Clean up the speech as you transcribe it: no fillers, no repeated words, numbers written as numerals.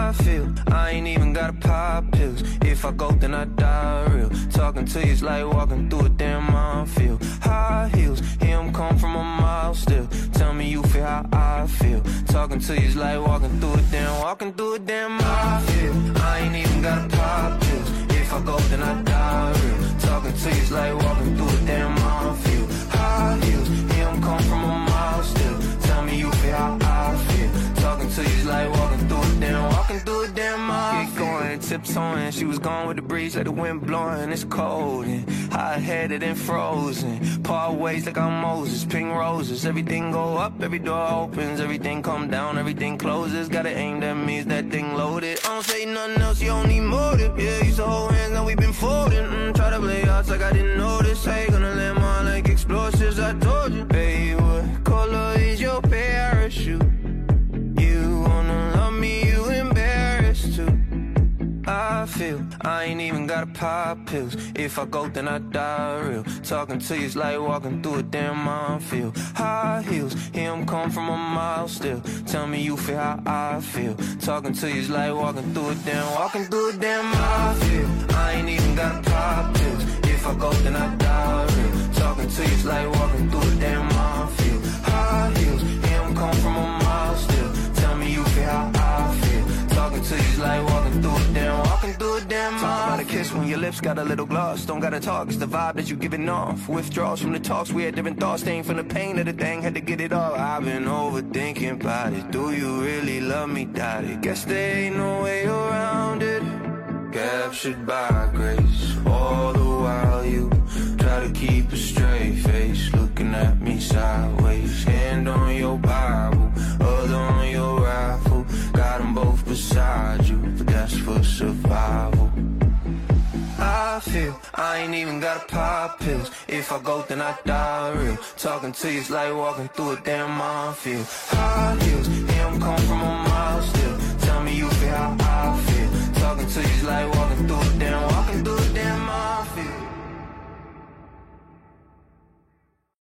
I feel I ain't even gotta pop pills. If I go, then I die real. Talking to you's like walking through a damn minefield. High heels, hear 'em come from a mile still. Tell me you feel how I feel. Talking to you's like walking through a damn minefield. I ain't even gotta pop pills. If I go, then I die real. Talking to you's like walking through a damn minefield. High heels, hear 'em come from a mile still. Tell me you feel how I feel. Talking to you's like walking through a damn minefield. Get going, tips on, she was gone with the breeze like the wind blowing. It's cold and hot-headed and frozen. Part ways like I'm Moses, pink roses. Everything go up, every door opens. Everything come down, everything closes. Gotta aim, that means that thing loaded. I don't say nothing else, you don't need motive. Yeah, used to hold hands, now we been folding. Try to play odds like I didn't notice. I ain't gonna land mine like explosives, I told you. Babe, what color is your parachute? You wanna love me, you embarrassed too. I feel I ain't even gotta pop pills. If I go, then I die real. Talking to you's like walking through a damn minefield. High heels, hear 'em come from a mile still. Tell me you feel how I feel. Talking to you's like walking through a damn minefield. I ain't even gotta pop pills. If I go, then I die real. Talking to you's like walking through a damn minefield. High heels, hear 'em come from a mile still. Tell me you feel how I feel. Talking to you's like walking through a damn Talk about a kiss when your lips got a little gloss. Don't gotta talk, it's the vibe that you giving off. Withdrawals from the talks, we had different thoughts. Staying from the pain of the thing, had to get it all. I've been overthinking about it. Do you really love me, daddy? Guess there ain't no way around it. Captured by grace, all the while you try to keep a straight face. Looking at me sideways, hand on your Bible, other on your rifle. Got them both beside you, but that's for survival. I feel I ain't even gotta pop pills. If I go, then I die real. Talking to you's like walking through a damn minefield. High heels, hear 'em come from a